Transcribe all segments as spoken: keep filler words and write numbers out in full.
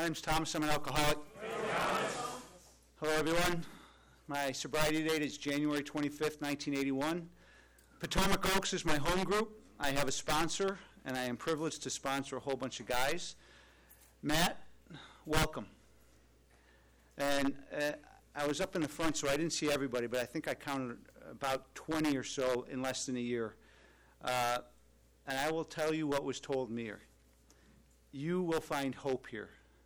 My name's Thomas. I'm an alcoholic. Hello, everyone. My sobriety date is January twenty-fifth, nineteen eighty-one. Potomac Oaks is my home group. I have a sponsor, and I am privileged to sponsor a whole bunch of guys. Matt, welcome. And uh, I was up in the front, so I didn't see everybody, but I think I counted about twenty or so in less than a year. Uh, and I will tell you what was told me here. You will find hope here.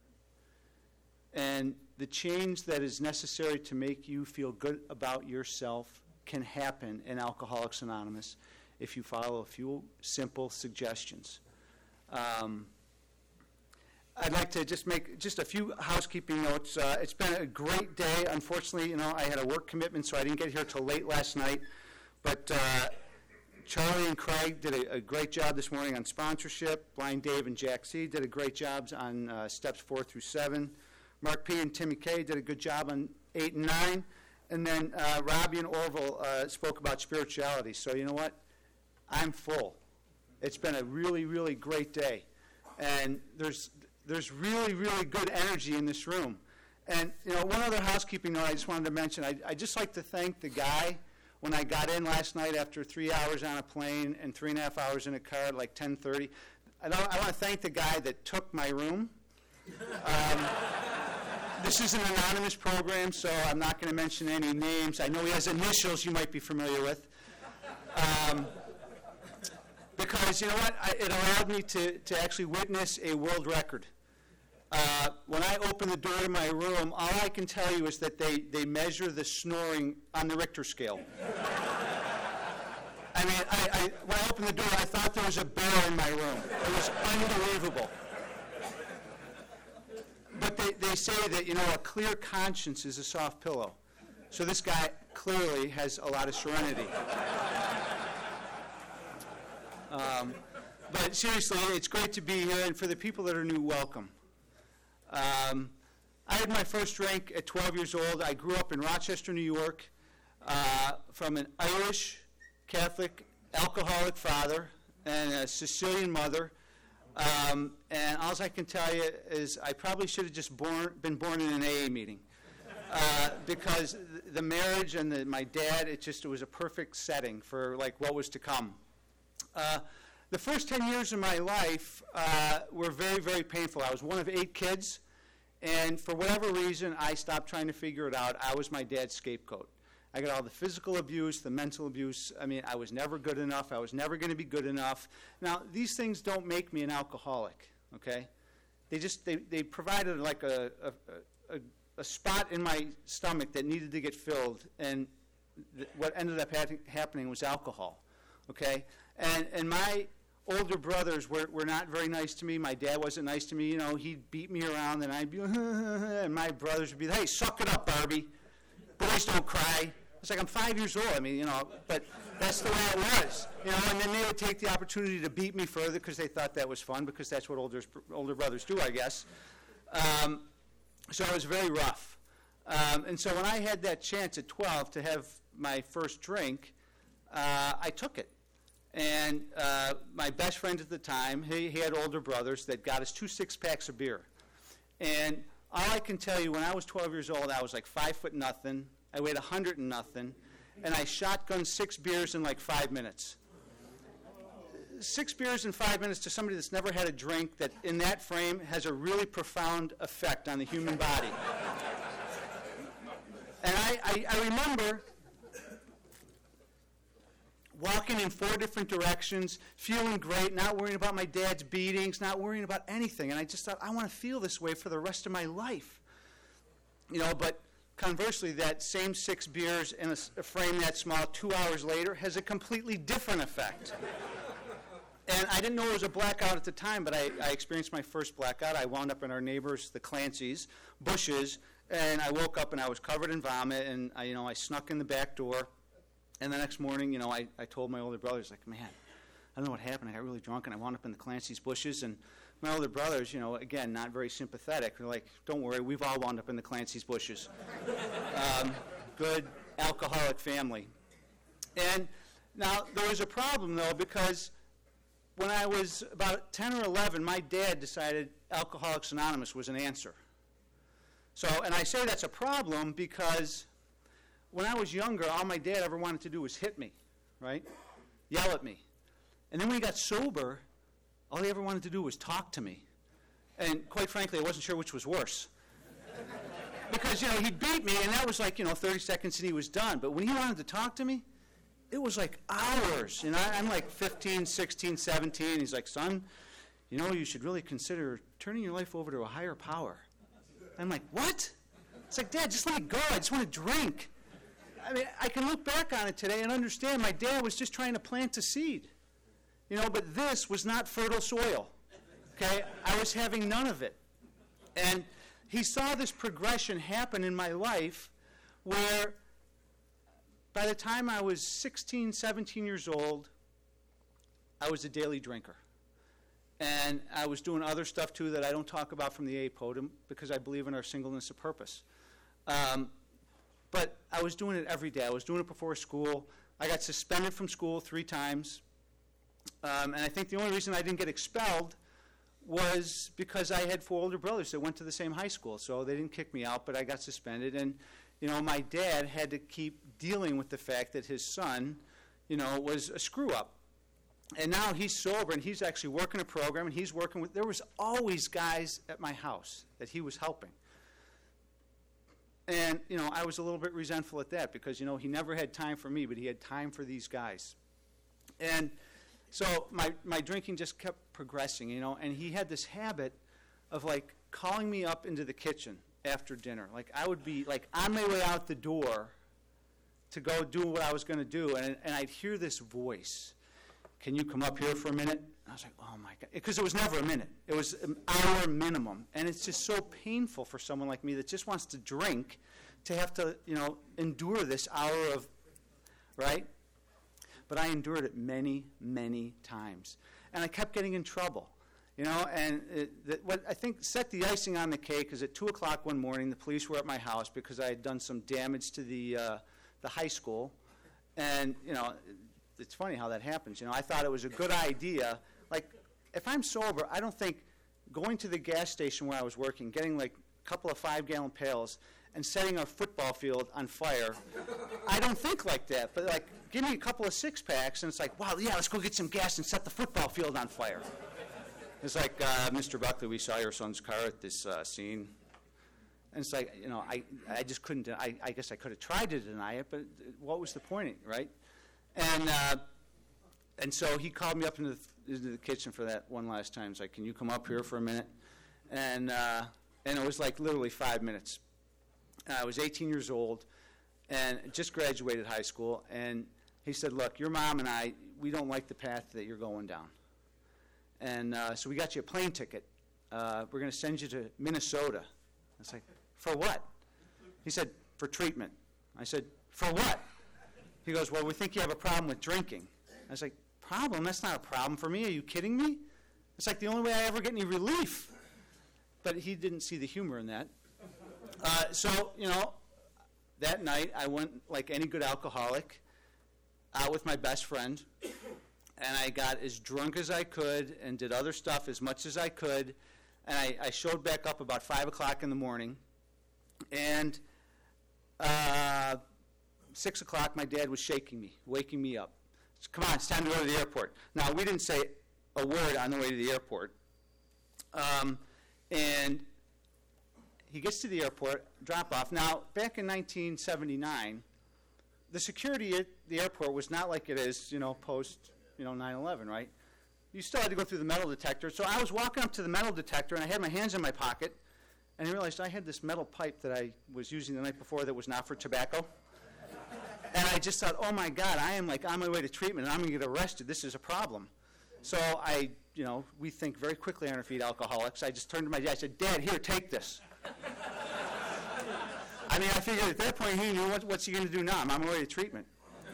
And the change that is necessary to make you feel good about yourself can happen in Alcoholics Anonymous if you follow a few simple suggestions. Um, I'd like to just make just a few housekeeping notes. Uh, it's been a great day. Unfortunately, you know, I had a work commitment, so I didn't get here till late last night. But uh, Charlie and Craig did a, a great job this morning on sponsorship. Blind Dave and Jack C. did a great job on uh, steps four through seven. Mark P. and Timmy K. did a good job on eight and nine. And then uh, Robbie and Orville uh, spoke about spirituality. So you know what? I'm full. It's been a really, really great day. And there's there's really, really good energy in this room. And, you know, one other housekeeping note I just wanted to mention. I, I'd just like to thank the guy when I got in last night after three hours on a plane and three and a half hours in a car at like ten thirty. I, don't, I want to thank the guy that took my room. Um, This is an anonymous program, so I'm not going to mention any names. I know he has initials you might be familiar with. Um, because, you know what, I, it allowed me to, to actually witness a world record. Uh, when I opened the door to my room, all I can tell you is that they, they measure the snoring on the Richter scale. I mean, I, I, when I opened the door, I thought there was a bear in my room. It was unbelievable. But they, they say that, you know, a clear conscience is a soft pillow. So this guy clearly has a lot of serenity. Um, but seriously, it's great to be here, and for the people that are new, welcome. Um, I had my first drink at twelve years old. I grew up in Rochester, New York, uh, from an Irish Catholic alcoholic father and a Sicilian mother. Um, and all I can tell you is I probably should have just born, been born in an A A meeting. Uh, because the marriage and the, my dad, it just it was a perfect setting for like what was to come. Uh, the first ten years of my life uh, were very, very painful. I was one of eight kids, and for whatever reason, I stopped trying to figure it out. I was my dad's scapegoat. I got all the physical abuse, the mental abuse. I mean, I was never good enough. I was never going to be good enough. Now, these things don't make me an alcoholic, okay? They just, they, they provided like a, a, a, a spot in my stomach that needed to get filled, and th- what ended up ha- happening was alcohol, okay? And and my older brothers were, were not very nice to me. My dad wasn't nice to me. You know, he'd beat me around, and I'd be, and my brothers would be, hey, suck it up, Barbie. Boys don't cry. It's like I'm five years old. I mean, you know, but that's the way it was. You know, and then they would take the opportunity to beat me further because they thought that was fun, because that's what older older brothers do, I guess. Um, so it was very rough. Um, and so when I had that chance at twelve to have my first drink, uh, I took it. And uh, my best friend at the time, he, he had older brothers that got us two six-packs of beer. And all I can tell you, when I was twelve years old, I was like five foot nothing. I weighed a hundred and nothing, and I shotgunned six beers in like five minutes. Six beers in five minutes to somebody that's never had a drink that, in that frame, has a really profound effect on the human body. And I, I, I remember walking in four different directions, feeling great, not worrying about my dad's beatings, not worrying about anything. And I just thought, I want to feel this way for the rest of my life. You know, but conversely, that same six beers in a, a frame that small two hours later has a completely different effect. And I didn't know it was a blackout at the time, but I, I experienced my first blackout. I wound up in our neighbors, the Clancy's, bushes, and I woke up and I was covered in vomit, and I, you know, I snuck in the back door. And the next morning, you know, I, I told my older brothers, like, man, I don't know what happened. I got really drunk, and I wound up in the Clancy's bushes. And my older brothers, you know, again, not very sympathetic. They're like, don't worry, we've all wound up in the Clancy's bushes. um, good alcoholic family. And now there was a problem, though, because when I was about ten or eleven, my dad decided Alcoholics Anonymous was an answer. So, and I say that's a problem because when I was younger, all my dad ever wanted to do was hit me, right? Yell at me. And then when he got sober, all he ever wanted to do was talk to me. And quite frankly, I wasn't sure which was worse. Because, you know, he'd beat me, and that was like, you know, thirty seconds and he was done. But when he wanted to talk to me, it was like hours. And I, I'm like fifteen, sixteen, seventeen. He's like, son, you know, you should really consider turning your life over to a higher power. I'm like, what? It's like, Dad, just let it go. I just want to drink. I mean, I can look back on it today and understand my dad was just trying to plant a seed. You know, but this was not fertile soil. Okay? I was having none of it. And he saw this progression happen in my life where by the time I was sixteen, seventeen years old, I was a daily drinker. And I was doing other stuff, too, that I don't talk about from the A podium because I believe in our singleness of purpose. Um, but I was doing it every day. I was doing it before school. I got suspended from school three times. Um, and I think the only reason I didn't get expelled was because I had four older brothers that went to the same high school. So they didn't kick me out, but I got suspended. And, you know, my dad had to keep dealing with the fact that his son, you know, was a screw-up. And now he's sober, and he's actually working a program, and he's working with, there was always guys at my house that he was helping. And, you know, I was a little bit resentful at that because, you know, he never had time for me, but he had time for these guys. And so my, my drinking just kept progressing, you know, and he had this habit of, like, calling me up into the kitchen after dinner. Like, I would be, like, on my way out the door to go do what I was going to do, and, and I'd hear this voice. Can you come up here for a minute? And I was like, oh, my God. Because it was never a minute. It was an hour minimum. And it's just so painful for someone like me that just wants to drink to have to, you know, endure this hour of, right? But I endured it many, many times. And I kept getting in trouble, you know. And it, that, what I think set the icing on the cake is at two o'clock one morning, the police were at my house because I had done some damage to the uh, the high school. And, you know, it's funny how that happens. You know, I thought it was a good idea. Like, if I'm sober, I don't think going to the gas station where I was working, getting like a couple of five-gallon pails, and setting a football field on fire, I don't think like that. But, like, give me a couple of six-packs, and it's like, wow, yeah, let's go get some gas and set the football field on fire. It's like, uh, Mister Buckley, we saw your son's car at this uh, scene. And it's like, you know, I, I just couldn't, I, I guess I could have tried to deny it, but what was the point, right? And uh, and so he called me up into the, into the kitchen for that one last time. He's like, can you come up here for a minute? And uh, and it was like literally five minutes. I was eighteen years old and just graduated high school. And he said, look, your mom and I, we don't like the path that you're going down. And uh, so we got you a plane ticket. Uh, we're going to send you to Minnesota. I was like, for what? He said, for treatment. I said, for what? He goes, well, we think you have a problem with drinking. I was like, problem? That's not a problem for me. Are you kidding me? It's like the only way I ever get any relief. But he didn't see the humor in that. Uh, so, you know, that night I went, like any good alcoholic, out with my best friend, and I got as drunk as I could and did other stuff as much as I could, and I, I showed back up about five o'clock in the morning, and uh, six o'clock my dad was shaking me, waking me up. So, come on, it's time to go to the airport. Now, we didn't say a word on the way to the airport, um, and he gets to the airport, drop off. Now, back in nineteen seventy-nine, the security at the airport was not like it is, you know, post, you know, nine eleven, right? You still had to go through the metal detector. So I was walking up to the metal detector, and I had my hands in my pocket, and I realized I had this metal pipe that I was using the night before that was not for tobacco. And I just thought, oh, my God, I am, like, on my way to treatment, and I'm going to get arrested. This is a problem. So I, you know, we think very quickly on our feet, alcoholics. I just turned to my dad. I said, Dad, here, take this. I mean, I figured at that point he knew what, what's he going to do now. I'm on my way to treatment.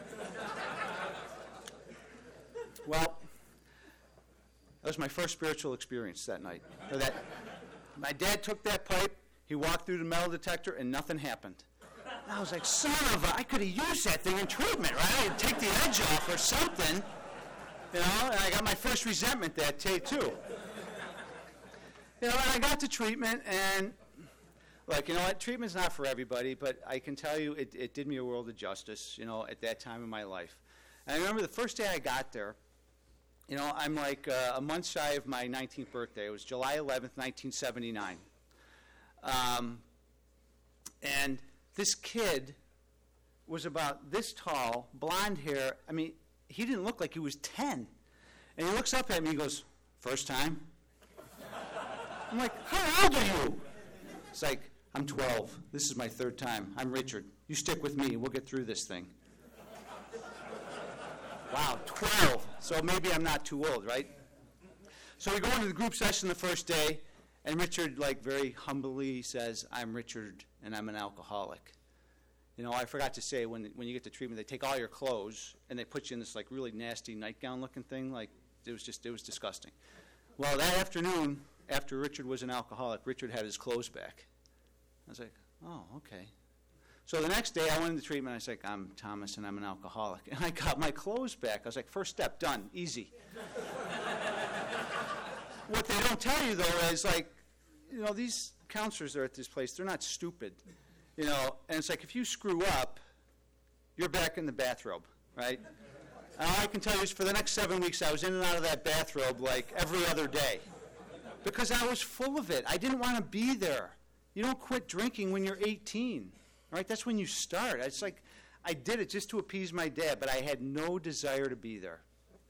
Well, that was my first spiritual experience that night. Or that, my dad took that pipe, he walked through the metal detector, and nothing happened. And I was like, son of a, I could have used that thing in treatment, right? I'd take the edge off or something. You know, and I got my first resentment that day, too. You know, and I got to treatment, and, like, you know what, treatment's not for everybody, but I can tell you it, it did me a world of justice, you know, at that time in my life. And I remember the first day I got there, you know, I'm like uh, a month shy of my nineteenth birthday. It was July eleventh, nineteen seventy-nine. Um, and this kid was about this tall, blonde hair. I mean, he didn't look like he was ten. And he looks up at me and goes, "First time?" I'm like, "How old are you?" It's like, "I'm twelve. This is my third time. I'm Richard. You stick with me. We'll get through this thing." Wow, twelve. So maybe I'm not too old, right? So we go into the group session the first day, and Richard, like, very humbly says, "I'm Richard, and I'm an alcoholic." You know, I forgot to say, when when you get to treatment, they take all your clothes, and they put you in this, like, really nasty nightgown-looking thing. Like, it was just, it was disgusting. Well, that afternoon, after Richard was an alcoholic, Richard had his clothes back. I was like, "Oh, okay." So the next day, I went into treatment. I was like, "I'm Thomas, and I'm an alcoholic." And I got my clothes back. I was like, first step, done, easy. What they don't tell you, though, is, like, you know, these counselors that are at this place, they're not stupid. You know, and it's like, if you screw up, you're back in the bathrobe, right? And all I can tell you is for the next seven weeks, I was in and out of that bathrobe, like, every other day. Because I was full of it. I didn't want to be there. You don't quit drinking when you're eighteen. Right? That's when you start. It's like I did it just to appease my dad, but I had no desire to be there.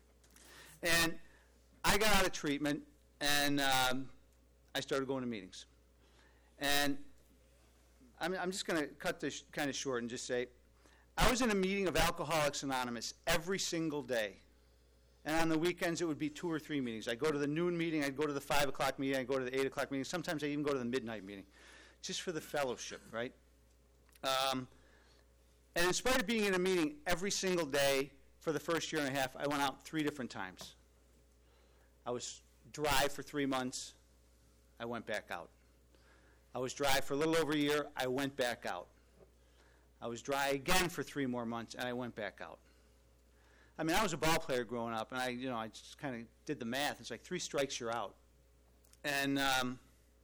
And I got out of treatment, and um, I started going to meetings. And I'm, I'm just going to cut this kind of short and just say, I was in a meeting of Alcoholics Anonymous every single day. And on the weekends, it would be two or three meetings. I'd go to the noon meeting, I'd go to the five o'clock meeting, I'd go to the eight o'clock meeting. Sometimes I'd even go to the midnight meeting, just for the fellowship, right? Um, and in spite of being in a meeting every single day for the first year and a half, I went out three different times. I was dry for three months. I went back out. I was dry for a little over a year. I went back out. I was dry again for three more months, and I went back out. I mean, I was a ball player growing up, and I, you know, I just kind of did the math. It's like three strikes, you're out. And um,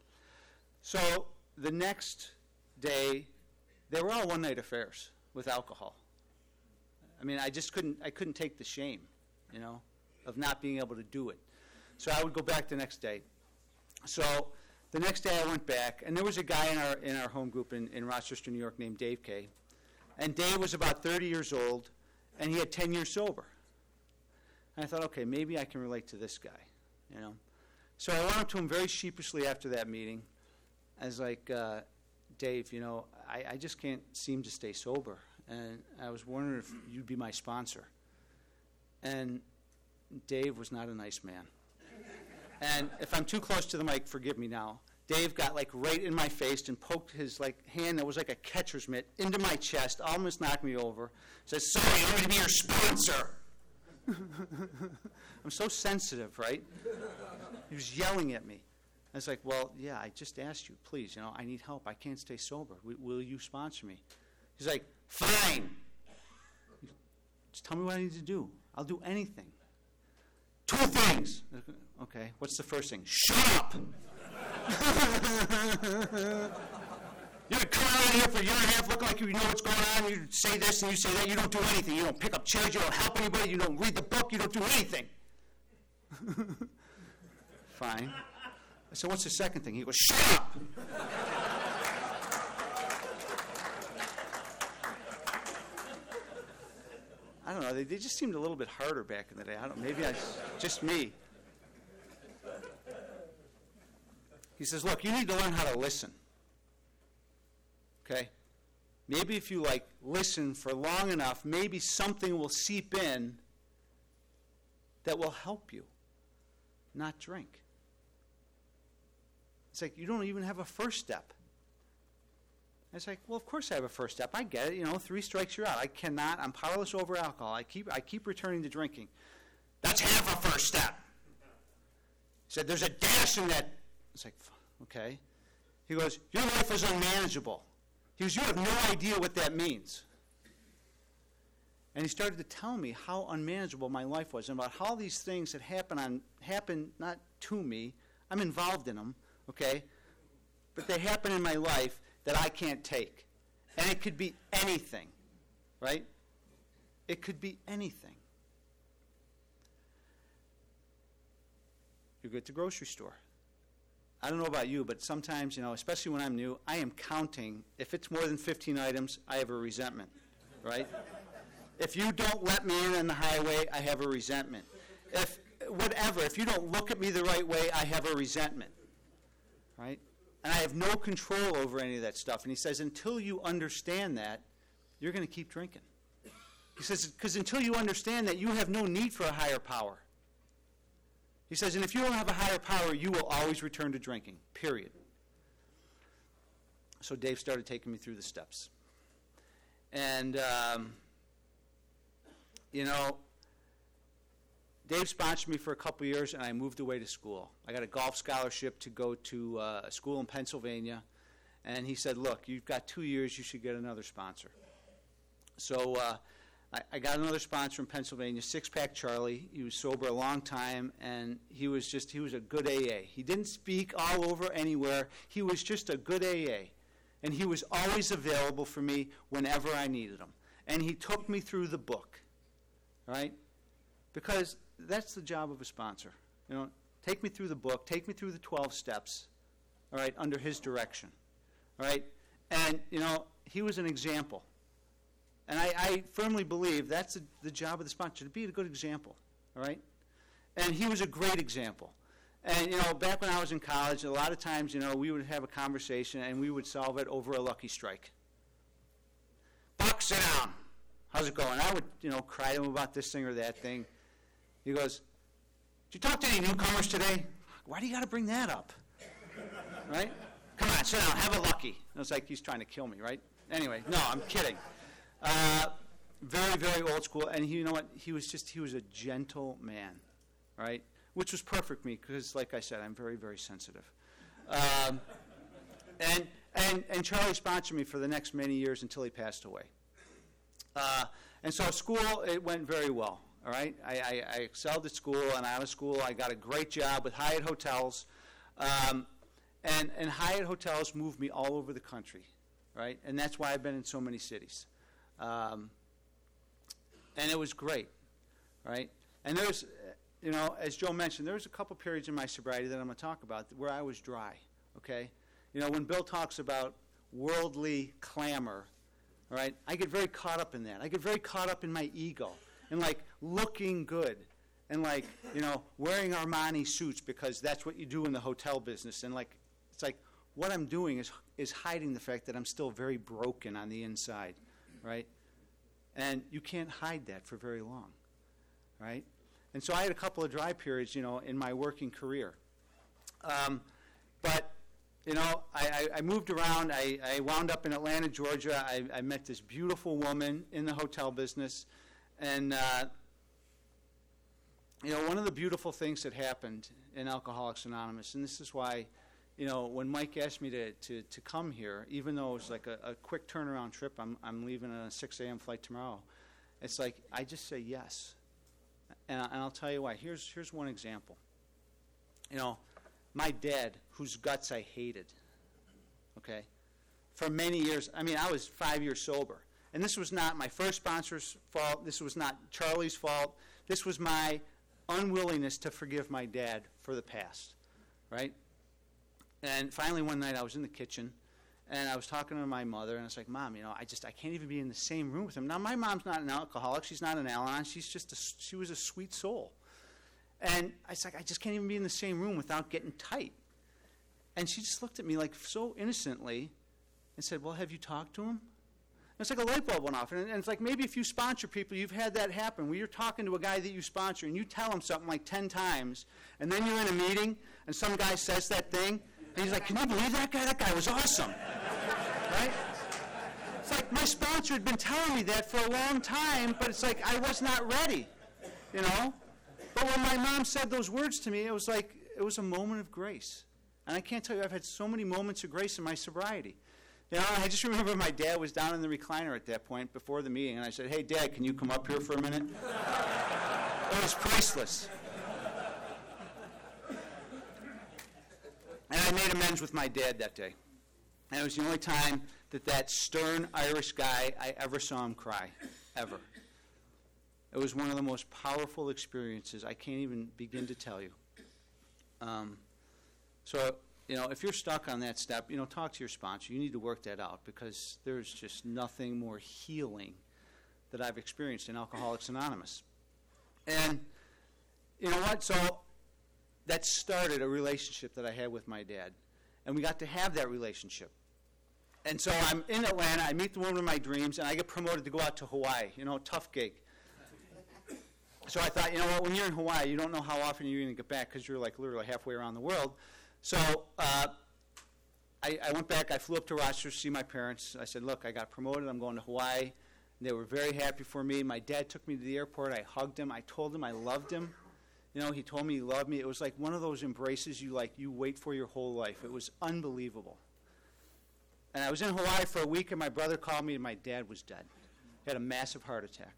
so the next day, they were all one-night affairs with alcohol. I mean, I just couldn't, I couldn't take the shame, you know, of not being able to do it. So I would go back the next day. So the next day I went back, and there was a guy in our in our home group in, in Rochester, New York, named Dave Kay. And Dave was about thirty years old, and he had ten years sober. And I thought, okay, maybe I can relate to this guy, you know. So I went up to him very sheepishly after that meeting. I was like, uh, Dave, you know, I, I just can't seem to stay sober. And I was wondering if you'd be my sponsor. And Dave was not a nice man. And if I'm too close to the mic, forgive me now. Dave got like right in my face and poked his like hand that was like a catcher's mitt into my chest, almost knocked me over. Says, "Sorry, I'm going to be your sponsor." I'm so sensitive, right? He was yelling at me. I was like, "Well, yeah, I just asked you, please, you know, I need help. I can't stay sober. W- will you sponsor me?" He's like, "Fine. Just tell me what I need to do. I'll do anything." Two things. Okay, what's the first thing? Shut up! You're coming around here for a year and a half looking like you know what's going on. You say this and you say that. You don't do anything. You don't pick up chairs. You don't help anybody. You don't read the book. You don't do anything. Fine. I said, "What's the second thing?" He goes, "Shut up!" I don't know. They, they just seemed a little bit harder back in the day. I don't. Maybe I just me. He says, "Look, you need to learn how to listen. Okay? Maybe if you like listen for long enough, maybe something will seep in that will help you not drink." It's like, you don't even have a first step. It's like, well, of course I have a first step. I get it. You know, three strikes, you're out. I cannot. I'm powerless over alcohol. I keep I keep returning to drinking. That's half a first step. He said, "There's a dash in that." It's like, okay. He goes, "Your life is unmanageable." He goes, "You have no idea what that means." And he started to tell me how unmanageable my life was and about how these things that happen on happen not to me, I'm involved in them, okay, but they happen in my life that I can't take. And it could be anything, right? It could be anything. You go to the grocery store. I don't know about you, but sometimes, you know, especially when I'm new, I am counting. If it's more than fifteen items, I have a resentment, right? If you don't let me in on the highway, I have a resentment. If whatever, if you don't look at me the right way, I have a resentment, right? And I have no control over any of that stuff. And he says, until you understand that, you're going to keep drinking. He says, because until you understand that, you have no need for a higher power. He says, and if you don't have a higher power, you will always return to drinking, period. So Dave started taking me through the steps. And, um, you know, Dave sponsored me for a couple years, and I moved away to school. I got a golf scholarship to go to uh, a school in Pennsylvania. And he said, look, you've got two years, you should get another sponsor. So uh, I, I got another sponsor in Pennsylvania, Six Pack Charlie. He was sober a long time, and he was just, he was a good A A. He didn't speak all over anywhere. He was just a good A A. And he was always available for me whenever I needed him. And he took me through the book, right? Because that's the job of a sponsor. You know, take me through the book, take me through the twelve steps, all right, under his direction, all right? And, you know, he was an example. And I, I firmly believe that's the, the job of the sponsor, to be a good example, all right? And he was a great example. And, you know, back when I was in college, a lot of times, you know, we would have a conversation and we would solve it over a lucky strike. Buck, sit down. How's it going? I would, you know, cry to him about this thing or that thing. He goes, did you talk to any newcomers today? Why do you got to bring that up? Right? Come on, sit down, have a lucky. And it's like he's trying to kill me, right? Anyway, no, I'm kidding. Uh, very, very old school. And he, you know what? He was just, he was a gentle man, right? Which was perfect for me because, like I said, I'm very, very sensitive. Um, and, and, and Charlie sponsored me for the next many years until he passed away. Uh, and so school, it went very well, all right? I, I, I excelled at school, and out of school, I got a great job with Hyatt Hotels. Um, and, and Hyatt Hotels moved me all over the country, right? And that's why I've been in so many cities. Um, and it was great, right? And there's, you know, as Joe mentioned, there was a couple periods in my sobriety that I'm going to talk about where I was dry, okay? You know, when Bill talks about worldly clamor, all right, I get very caught up in that. I get very caught up in my ego and, like, looking good and, like, you know, wearing Armani suits because that's what you do in the hotel business. And, like, it's like what I'm doing is is hiding the fact that I'm still very broken on the inside, right? And you can't hide that for very long, right? And so I had a couple of dry periods, you know, in my working career. Um, but, you know, I, I, I moved around. I, I wound up in Atlanta, Georgia. I, I met this beautiful woman in the hotel business. And, uh, you know, one of the beautiful things that happened in Alcoholics Anonymous, and this is why, you know, when Mike asked me to, to, to come here, even though it was like a, a quick turnaround trip, I'm, I'm leaving on a six a.m. flight tomorrow, it's like I just say yes. And, and I'll tell you why. Here's, here's one example. You know, my dad, whose guts I hated, okay, for many years. I mean, I was five years sober. And this was not my first sponsor's fault. This was not Charlie's fault. This was my unwillingness to forgive my dad for the past, right? And finally one night I was in the kitchen, and I was talking to my mother, and I was like, Mom, you know, I just, I can't even be in the same room with him. Now, my mom's not an alcoholic. She's not an Al-Anon. She's just, a, she was a sweet soul. And I was like, I just can't even be in the same room without getting tight. And she just looked at me like so innocently and said, well, have you talked to him? And it's like a light bulb went off. And, and it's like maybe if you sponsor people, you've had that happen, where you're talking to a guy that you sponsor, and you tell him something like ten times, and then you're in a meeting, and some guy says that thing, and he's like, can you believe that guy? That guy was awesome. Right? It's like my sponsor had been telling me that for a long time, but it's like I was not ready, you know? But when my mom said those words to me, it was like, it was a moment of grace. And I can't tell you, I've had so many moments of grace in my sobriety. You know, I just remember my dad was down in the recliner at that point before the meeting, and I said, hey, Dad, can you come up here for a minute? It was priceless. And I made amends with my dad that day. And it was the only time that that stern Irish guy, I ever saw him cry, ever. It was one of the most powerful experiences. I can't even begin to tell you. Um, so, you know, if you're stuck on that step, you know, talk to your sponsor. You need to work that out because there's just nothing more healing that I've experienced in Alcoholics Anonymous. And you know what? So that started a relationship that I had with my dad. And we got to have that relationship. And so I'm in Atlanta, I meet the woman of my dreams, and I get promoted to go out to Hawaii. You know, tough gig. So I thought, you know what, when you're in Hawaii, you don't know how often you're going to get back because you're like literally halfway around the world. So uh, I, I went back, I flew up to Rochester to see my parents. I said, look, I got promoted, I'm going to Hawaii. And they were very happy for me. My dad took me to the airport, I hugged him, I told him I loved him. You know, he told me he loved me. It was like one of those embraces you like you wait for your whole life. It was unbelievable. And I was in Hawaii for a week, and my brother called me, and my dad was dead. He had a massive heart attack.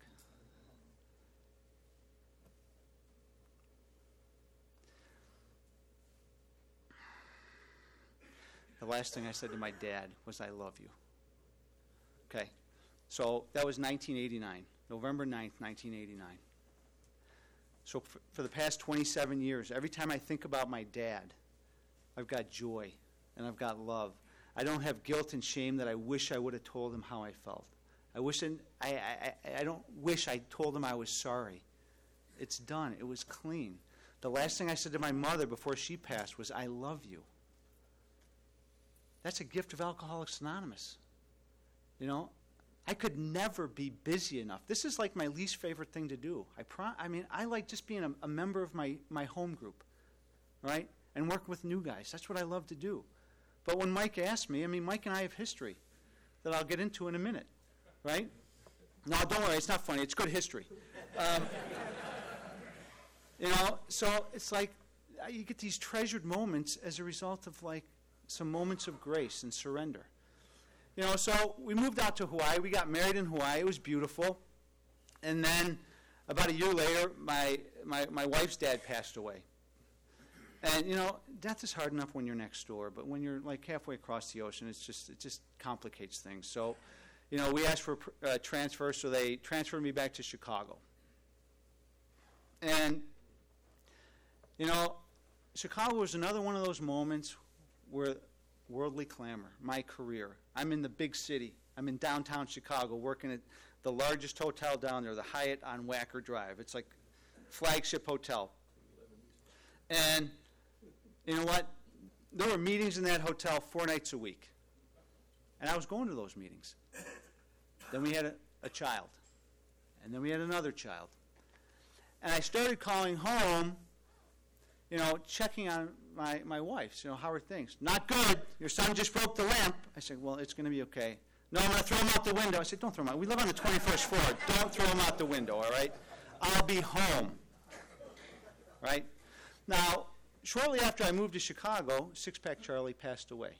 The last thing I said to my dad was, I love you. Okay. So that was nineteen eighty-nine, November ninth, nineteen eighty-nine. So for, for the past twenty-seven years, every time I think about my dad, I've got joy and I've got love. I don't have guilt and shame that I wish I would have told him how I felt. I wish I, I, I, I don't wish I told him I was sorry. It's done. It was clean. The last thing I said to my mother before she passed was, I love you. That's a gift of Alcoholics Anonymous. You know, I could never be busy enough. This is like my least favorite thing to do. I pro- I mean, I like just being a, a member of my, my home group, right? And work with new guys. That's what I love to do. But when Mike asked me, I mean, Mike and I have history that I'll get into in a minute, right? No, don't worry, it's not funny. It's good history. Um, you know, so it's like you get these treasured moments as a result of like some moments of grace and surrender. You know, so we moved out to Hawaii. We got married in Hawaii. It was beautiful. And then about a year later, my, my, my wife's dad passed away. And, you know, death is hard enough when you're next door, but when you're like halfway across the ocean, it's just it just complicates things. So, you know, we asked for a uh, transfer, so they transferred me back to Chicago. And, you know, Chicago was another one of those moments where worldly clamor, my career. I'm in the big city. I'm in downtown Chicago working at the largest hotel down there, the Hyatt on Wacker Drive. It's like flagship hotel. And you know what? There were meetings in that hotel four nights a week. And I was going to those meetings. Then we had a, a child. And then we had another child. And I started calling home, you know, checking on my, my wife. You know, how are things? Not good. Your son just broke the lamp. I said, well, it's going to be okay. No, I'm going to throw him out the window. I said, don't throw him out. We live on the twenty-first floor. Don't throw him out the window, all right? I'll be home. Right? Now, shortly after I moved to Chicago, Six Pack Charlie passed away.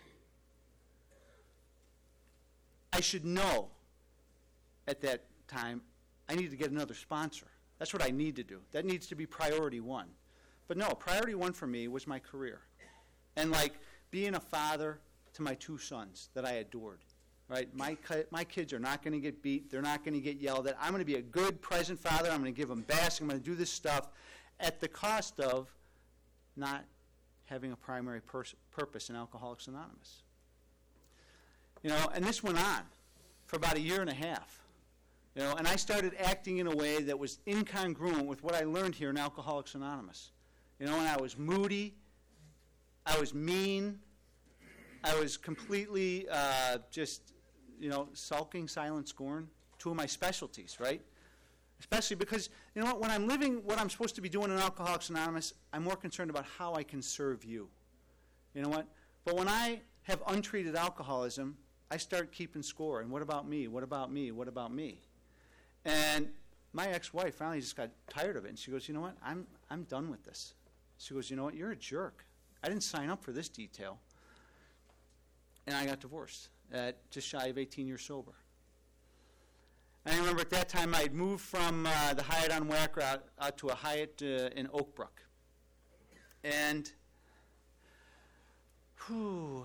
I should know at that time I need to get another sponsor. That's what I need to do. That needs to be priority one. But no, priority one for me was my career. And like being a father to my two sons that I adored. Right? My, my kids are not going to get beat. They're not going to get yelled at. I'm going to be a good present father. I'm going to give them baths. I'm going to do this stuff at the cost of not having a primary pers- purpose in Alcoholics Anonymous. You know, and this went on for about a year and a half. You know, and I started acting in a way that was incongruent with what I learned here in Alcoholics Anonymous. You know, and I was moody, I was mean, I was completely uh, just, you know, sulking, silent scorn, two of my specialties, right? Especially because, you know what, when I'm living what I'm supposed to be doing in Alcoholics Anonymous, I'm more concerned about how I can serve you. You know what? But when I have untreated alcoholism, I start keeping score. And what about me? What about me? What about me? And my ex-wife finally just got tired of it. And she goes, you know what? I'm I'm done with this. She goes, you know what? You're a jerk. I didn't sign up for this detail. And I got divorced. at just shy of eighteen years sober. And I remember at that time I had moved from uh, the Hyatt on Wacker out, out to a Hyatt uh, in Oak Brook. And whew,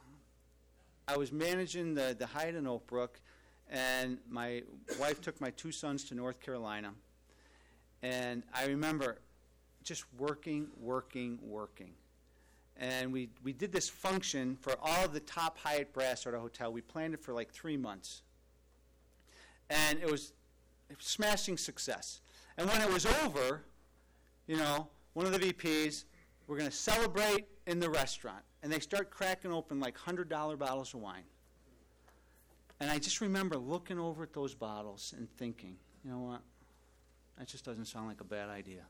I was managing the, the Hyatt in Oak Brook, and my wife took my two sons to North Carolina. And I remember just working, working, working. And we, we did this function for all of the top Hyatt brass at our hotel. We planned it for like three months. And it was a smashing success. And when it was over, you know, one of the V Ps, we're going to celebrate in the restaurant. And they start cracking open like one hundred dollar bottles of wine. And I just remember looking over at those bottles and thinking, you know what, that just doesn't sound like a bad idea.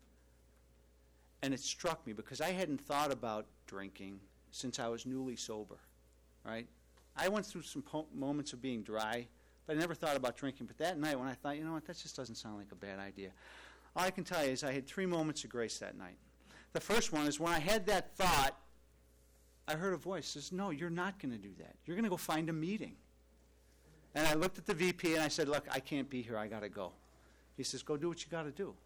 And it struck me because I hadn't thought about drinking since I was newly sober, right? I went through some po- moments of being dry, but I never thought about drinking. But that night when I thought, you know what, that just doesn't sound like a bad idea. All I can tell you is I had three moments of grace that night. The first one is when I had that thought, I heard a voice that says, no, you're not going to do that. You're going to go find a meeting. And I looked at the V P and I said, look, I can't be here. I got to go. He says, go do what you got to do.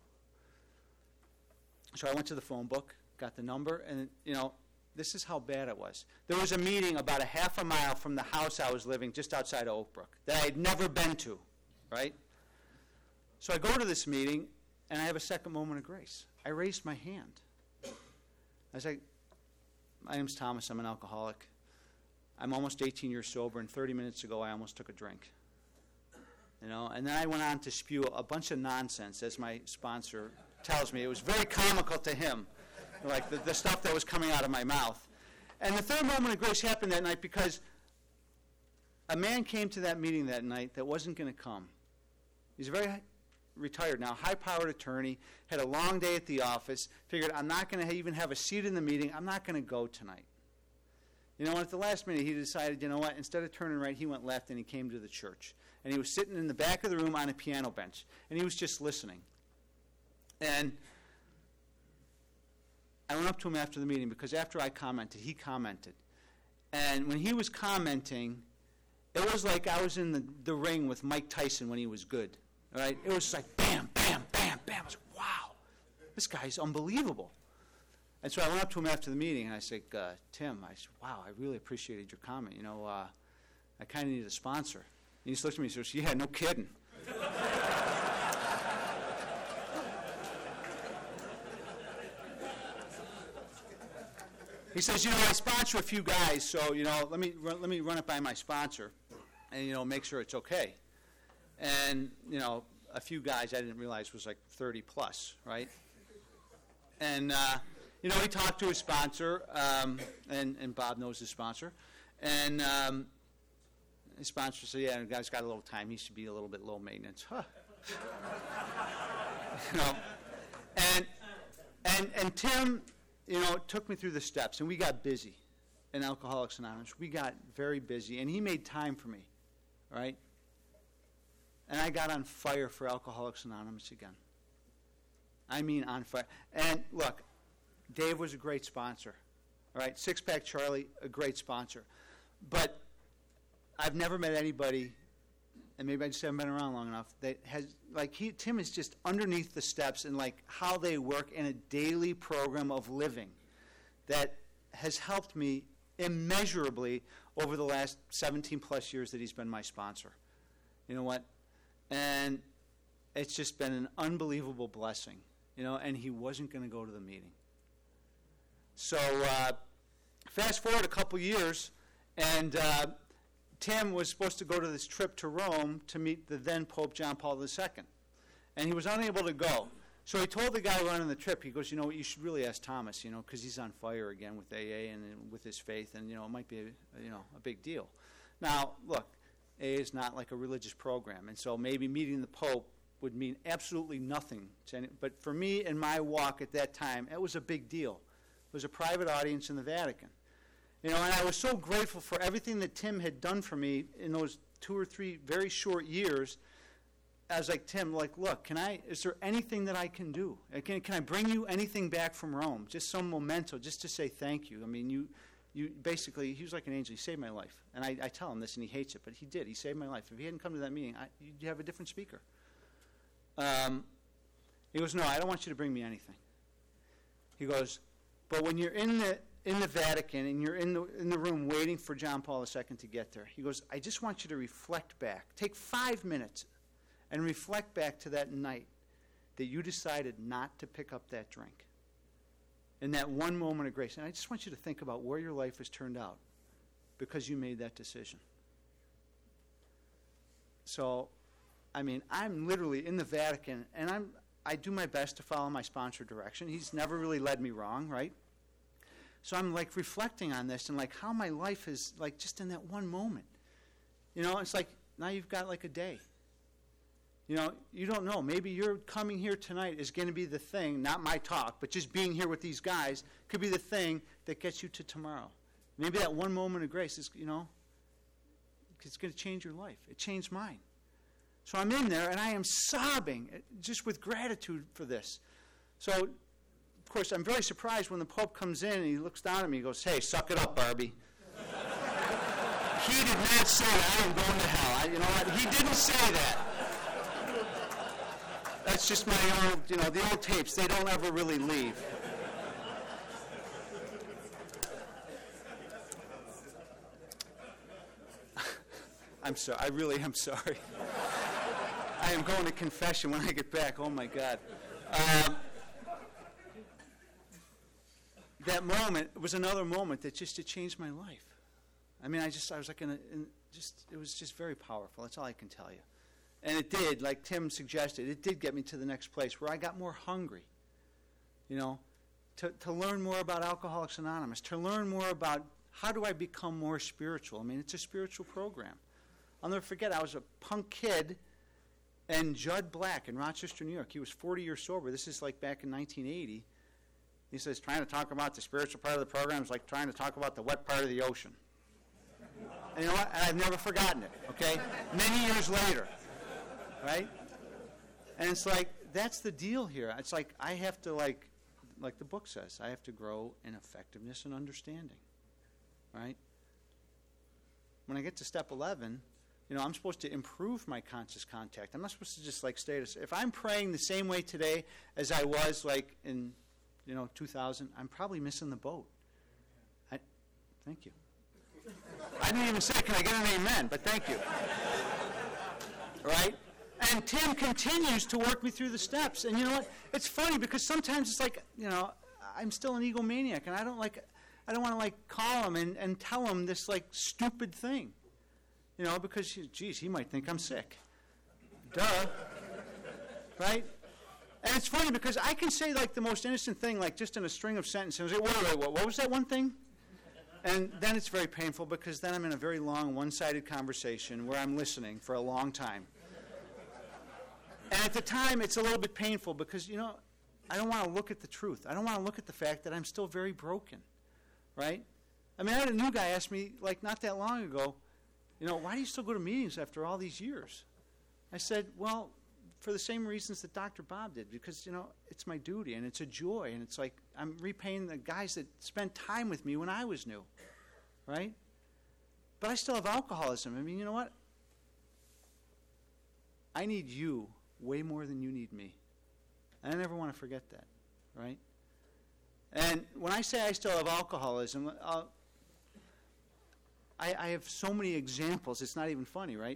So I went to the phone book, got the number, and, you know, this is how bad it was. There was a meeting about a half a mile from the house I was living just outside of Oak Brook that I had never been to, right? So I go to this meeting, and I have a second moment of grace. I raised my hand. I was like, my name's Thomas. I'm an alcoholic. I'm almost eighteen years sober, and thirty minutes ago I almost took a drink. You know, and then I went on to spew a bunch of nonsense, as my sponsor tells me. It was very comical to him, like the, the stuff that was coming out of my mouth. And the third moment of grace happened that night because a man came to that meeting that night that wasn't going to come. He's very retired now, high-powered attorney, had a long day at the office, figured I'm not going to even have a seat in the meeting, I'm not going to go tonight. You know, and at the last minute he decided, you know what, instead of turning right, he went left and he came to the church. And he was sitting in the back of the room on a piano bench, and he was just listening. And I went up to him after the meeting because after I commented, he commented. And when he was commenting, it was like I was in the, the ring with Mike Tyson when he was good. All right? It was just like bam, bam, bam, bam. I was like, wow, this guy's unbelievable. And so I went up to him after the meeting, and I said, uh, Tim, I said, wow, I really appreciated your comment. You know, uh, I kind of need a sponsor. And he just looked at me and says, yeah, no kidding. He says, you know, I sponsor a few guys, so, you know, let me run, let me run it by my sponsor and, you know, make sure it's okay. And, you know, a few guys I didn't realize was like thirty plus, right? And, uh, you know, he talked to his sponsor, um, and, and Bob knows his sponsor. And um, his sponsor said, yeah, the guy's got a little time. He should be a little bit low maintenance. Huh. You know, and, and, and Tim, you know, took me through the steps, and we got busy in Alcoholics Anonymous. We got very busy, and he made time for me, right? And I got on fire for Alcoholics Anonymous again. I mean on fire. And look, Dave was a great sponsor, all right? Six Pack Charlie, a great sponsor. But I've never met anybody, and maybe I just haven't been around long enough, that has, like, he, Tim is just underneath the steps and, like, how they work in a daily program of living that has helped me immeasurably over the last seventeen plus years that he's been my sponsor. You know what? And it's just been an unbelievable blessing, you know, and he wasn't going to go to the meeting. So uh, fast forward a couple years, and uh, Tim was supposed to go to this trip to Rome to meet the then Pope John Paul the Second, and he was unable to go. So he told the guy running the trip, he goes, you know what, you should really ask Thomas, you know, because he's on fire again with A A and, and with his faith, and, you know, it might be, a, you know, a big deal. Now, look, A A is not like a religious program, and so maybe meeting the Pope would mean absolutely nothing to any, but for me in my walk at that time, it was a big deal. It was a private audience in the Vatican. You know, and I was so grateful for everything that Tim had done for me in those two or three very short years. I was like, Tim, like, look, can I, is there anything that I can do? Can, can I bring you anything back from Rome? Just some memento, just to say thank you. I mean, you You basically, he was like an angel. He saved my life. And I, I tell him this, and he hates it, but he did. He saved my life. If he hadn't come to that meeting, I, you'd have a different speaker. Um, he goes, no, I don't want you to bring me anything. He goes, but when you're in the in the Vatican and you're in the in the room waiting for John Paul the Second to get there, he goes, I just want you to reflect back. Take five minutes and reflect back to that night that you decided not to pick up that drink. In that one moment of grace. And I just want you to think about where your life has turned out because you made that decision. So, I mean, I'm literally in the Vatican, and I'm I do my best to follow my sponsor direction. He's never really led me wrong, right? So I'm like reflecting on this and like how my life is like just in that one moment. You know, it's like now you've got like a day. You know, you don't know. Maybe you're coming here tonight is going to be the thing, not my talk, but just being here with these guys could be the thing that gets you to tomorrow. Maybe that one moment of grace is, you know, it's going to change your life. It changed mine. So I'm in there, and I am sobbing just with gratitude for this. So, of course, I'm very surprised when the Pope comes in, and he looks down at me and goes, hey, suck it up, Barbie. He did not say that. I am going to hell. I, you know what? He didn't say that. That's just my old, you know, the old tapes. They don't ever really leave. I'm sorry. I really am sorry. I am going to confession when I get back. Oh, my God. Um, that moment was another moment that just it changed my life. I mean, I just, I was like in a, in just, it was just very powerful. That's all I can tell you. And it did, like Tim suggested, it did get me to the next place where I got more hungry, you know, to, to learn more about Alcoholics Anonymous, to learn more about how do I become more spiritual. I mean, it's a spiritual program. I'll never forget, I was a punk kid, and Judd Black in Rochester, New York, he was forty years sober. This is like back in nineteen eighty. He says, trying to talk about the spiritual part of the program is like trying to talk about the wet part of the ocean. And you know what? And I've never forgotten it, okay? Many years later, right? And it's like, that's the deal here. It's like I have to, like, like the book says, I have to grow in effectiveness and understanding, right? When I get to step eleven, you know, I'm supposed to improve my conscious contact. I'm not supposed to just, like, stay to, if I'm praying the same way today as I was, like, in, you know, two thousand, I'm probably missing the boat. I, thank you. I didn't even say, can I get an amen, but thank you. Right? And Tim continues to work me through the steps. And you know what? It's funny because sometimes it's like, you know, I'm still an egomaniac, and I don't like, I don't want to like call him and, and tell him this like stupid thing. You know, because, geez, he might think I'm sick. Duh. Right? And it's funny because I can say like the most innocent thing, like just in a string of sentences. Wait, wait, wait, what, what was that one thing? And then it's very painful because then I'm in a very long, one-sided conversation where I'm listening for a long time. And at the time, it's a little bit painful because, you know, I don't want to look at the truth. I don't want to look at the fact that I'm still very broken, right? I mean, I had a new guy ask me, like, not that long ago, you know, why do you still go to meetings after all these years? I said, well, for the same reasons that Doctor Bob did, because, you know, it's my duty, and it's a joy, and it's like I'm repaying the guys that spent time with me when I was new, right? But I still have alcoholism. I mean, you know what? I need you way more than you need me. And I never want to forget that, right? And when I say I still have alcoholism, uh, I, I have so many examples, it's not even funny, right?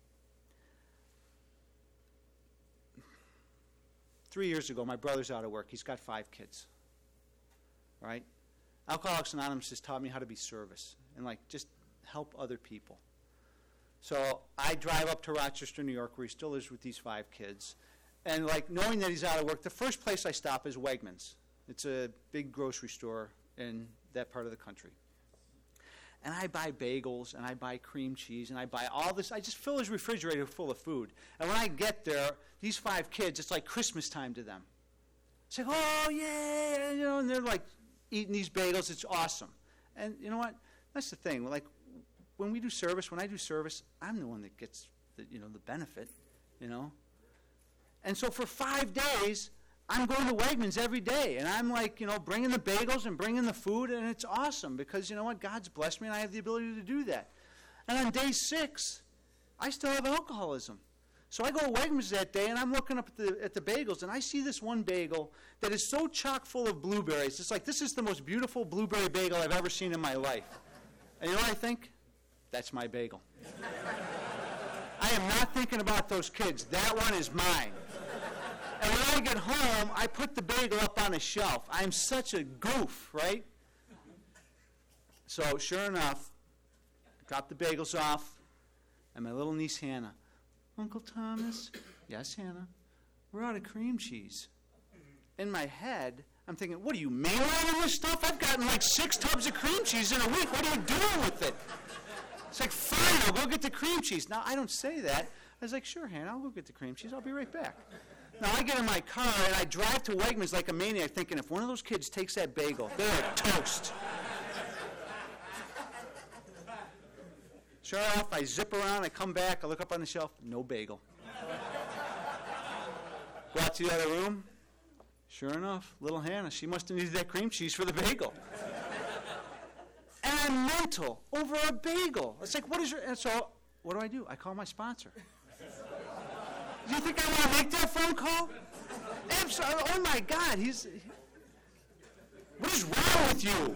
Three years ago, my brother's out of work. He's got five kids, right? Alcoholics Anonymous has taught me how to be service and, like, just help other people. So I drive up to Rochester, New York, where he still lives with these five kids. And, like, knowing that he's out of work, the first place I stop is Wegmans. It's a big grocery store in that part of the country. And I buy bagels, and I buy cream cheese, and I buy all this. I just fill his refrigerator full of food. And when I get there, these five kids, it's like Christmas time to them. It's like, oh, yeah, you know, and they're, like, eating these bagels. It's awesome. And you know what? That's the thing. Like, when we do service, when I do service, I'm the one that gets the, you know, the benefit, you know. And so for five days, I'm going to Wegmans every day, and I'm like, you know, bringing the bagels and bringing the food, and it's awesome because, you know what, God's blessed me, and I have the ability to do that. And on day six, I still have alcoholism. So I go to Wegmans that day, and I'm looking up at the, at the bagels, and I see this one bagel that is so chock full of blueberries. It's like, this is the most beautiful blueberry bagel I've ever seen in my life. And you know what I think? That's my bagel. I am not thinking about those kids. That one is mine. And when I get home, I put the bagel up on a shelf. I'm such a goof, right? So sure enough, I drop the bagels off, and my little niece Hannah, Uncle Thomas, yes, Hannah, we're out of cream cheese. In my head, I'm thinking, what are you, mainlining this stuff? I've gotten like six tubs of cream cheese in a week. What are you doing with it? It's like, fine, I'll go get the cream cheese. Now, I don't say that. I was like, sure, Hannah, I'll go get the cream cheese. I'll be right back. Now, I get in my car, and I drive to Wegmans like a maniac, thinking if one of those kids takes that bagel, they're toast. Sure enough, I zip around, I come back, I look up on the shelf, no bagel. Go out to the other room. Sure enough, little Hannah, she must have needed that cream cheese for the bagel. And I'm mental over a bagel. It's like, what is your... And so, what do I do? I call my sponsor. Do you think I want to make that phone call? Absolutely. Oh, my God. He's... What is wrong with you?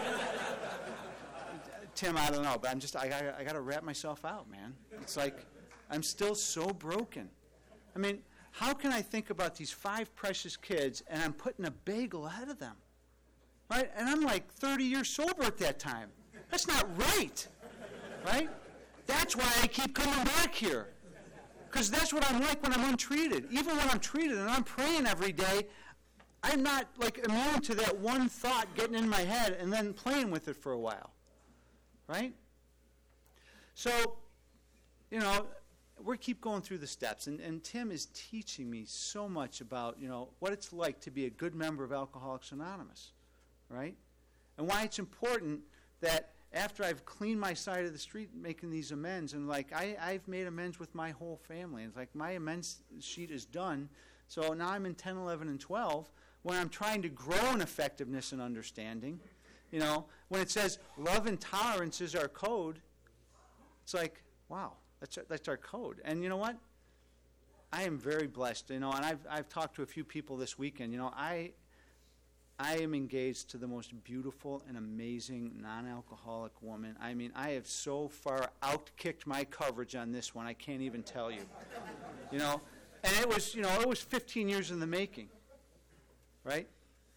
Tim, I don't know, but I'm just... I, I, I got to wrap myself out, man. It's like, I'm still so broken. I mean, how can I think about these five precious kids and I'm putting a bagel ahead of them? Right? And I'm like thirty years sober at that time. That's not right. Right? That's why I keep coming back here. Because that's what I'm like when I'm untreated. Even when I'm treated and I'm praying every day, I'm not like immune to that one thought getting in my head and then playing with it for a while. Right? So, you know, we keep going through the steps. And, and Tim is teaching me so much about, you know, what it's like to be a good member of Alcoholics Anonymous. Right? And why it's important that after I've cleaned my side of the street making these amends, and like I, I've made amends with my whole family. It's like my amends sheet is done. So now I'm in ten, eleven, and twelve when I'm trying to grow in effectiveness and understanding. You know, when it says love and tolerance is our code, it's like, wow, that's our, that's our code. And you know what? I am very blessed. You know, and I've I've talked to a few people this weekend. You know, I I am engaged to the most beautiful and amazing non-alcoholic woman. I mean, I have so far outkicked my coverage on this one, I can't even tell you. You know, and it was, you know, it was fifteen years in the making, right?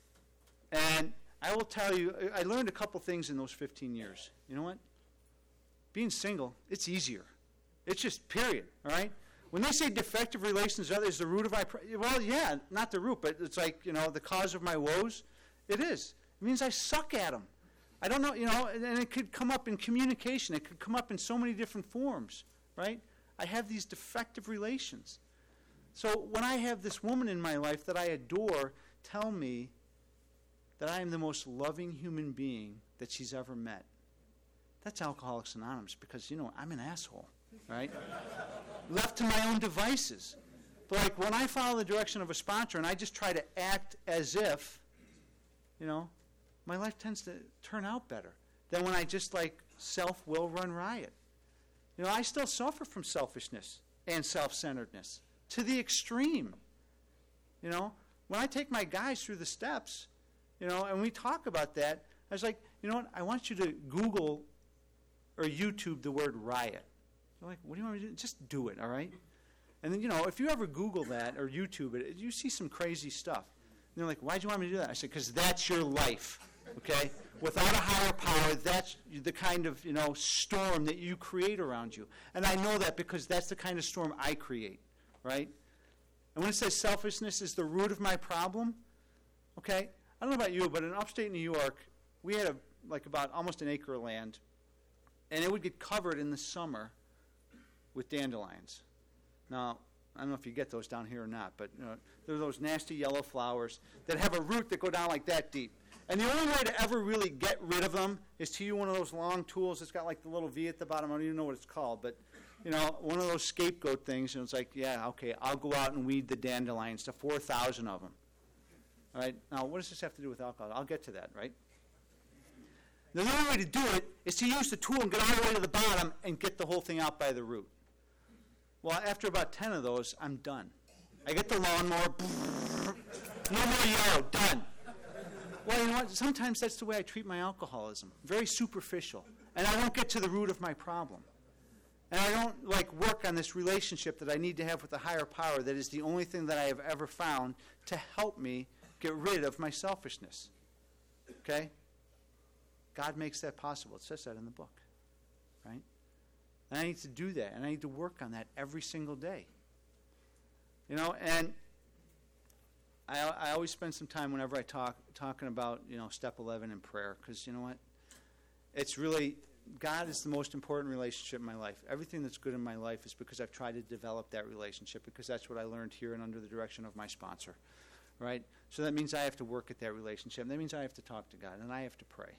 And I will tell you, I learned a couple things in those fifteen years. You know what? Being single, it's easier. It's just period, all right? When they say defective relations is the root of my, pro- well, yeah, not the root, but it's like, you know, the cause of my woes. It is. It means I suck at them. I don't know, you know, and, and it could come up in communication. It could come up in so many different forms, right? I have these defective relations. So when I have this woman in my life that I adore tell me that I am the most loving human being that she's ever met, that's Alcoholics Anonymous because, you know, I'm an asshole, right? Left to my own devices. But like when I follow the direction of a sponsor and I just try to act as if, you know, my life tends to turn out better than when I just like self-will run riot. You know, I still suffer from selfishness and self-centeredness to the extreme. You know, when I take my guys through the steps, you know, and we talk about that, I was like, you know what, I want you to Google or YouTube the word riot. They're like, what do you want me to do? Just do it, all right? And then, you know, if you ever Google that or YouTube it, you see some crazy stuff. And they're like, why'd you want me to do that? I said, because that's your life, okay? Without a higher power, that's the kind of, you know, storm that you create around you. And I know that because that's the kind of storm I create, right? And when it says selfishness is the root of my problem, okay, I don't know about you, but in upstate New York, we had a, like about almost an acre of land, and it would get covered in the summer with dandelions. Now, I don't know if you get those down here or not, but you know, they're those nasty yellow flowers that have a root that go down like that deep. And the only way to ever really get rid of them is to use one of those long tools that's got like the little V at the bottom. I don't even know what it's called, but you know, one of those scapegoat things. And it's like, yeah, okay, I'll go out and weed the dandelions, to four thousand of them. All right? Now, what does this have to do with alcohol? I'll get to that, right? The only way to do it is to use the tool and get all the way to the bottom and get the whole thing out by the root. Well, after about ten of those, I'm done. I get the lawnmower, no more yellow, done. Well, you know what? Sometimes that's the way I treat my alcoholism, very superficial. And I don't get to the root of my problem. And I don't, like, work on this relationship that I need to have with the higher power that is the only thing that I have ever found to help me get rid of my selfishness. Okay? God makes that possible. It says that in the book. Right? And I need to do that. And I need to work on that every single day. You know, and I, I always spend some time whenever I talk, talking about, you know, step eleven in prayer. Because, you know what? It's really, God is the most important relationship in my life. Everything that's good in my life is because I've tried to develop that relationship, because that's what I learned here and under the direction of my sponsor. Right? So that means I have to work at that relationship. That means I have to talk to God, and I have to pray.